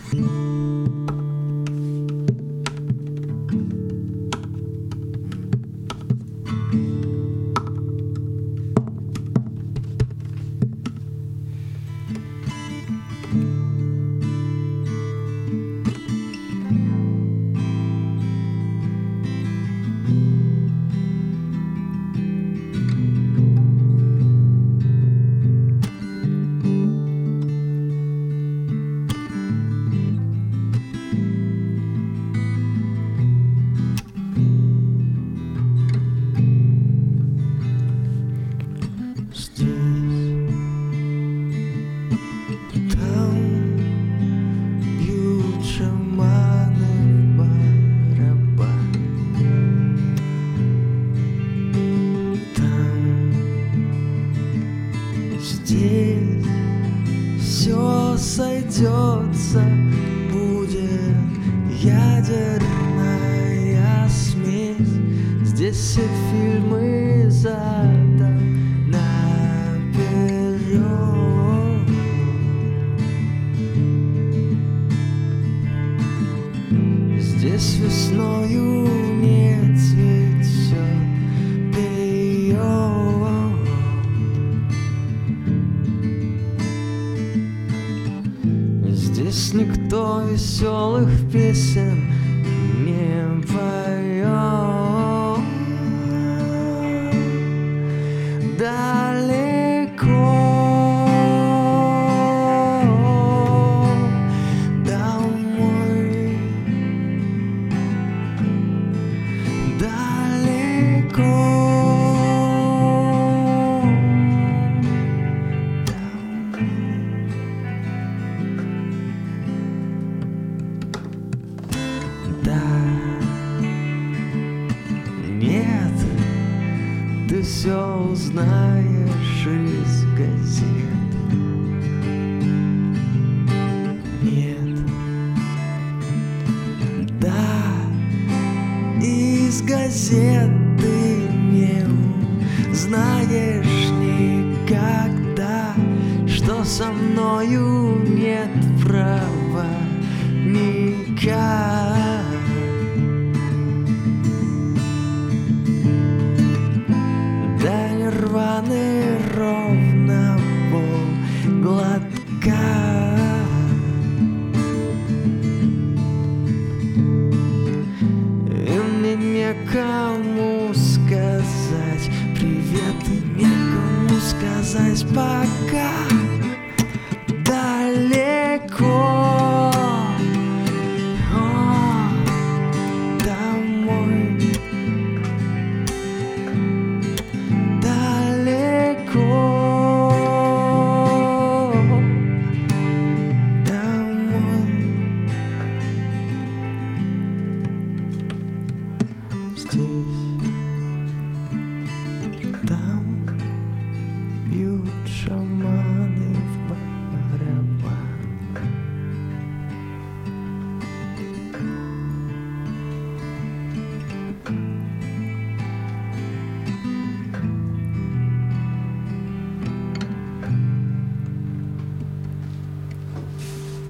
Здесь все сойдется, будет ядерная смесь. Здесь все фильмы задом наперед. Здесь весною не цветет период. Здесь никто веселых песен не поет. Далеко домой, далеко нет, ты все узнаешь из газет. Нет, да, из газет ты не узнаешь никогда, что со мною нет проводника. Рваный ровно полглотка. И мне некому сказать привет, и некому сказать пока. Далеко здесь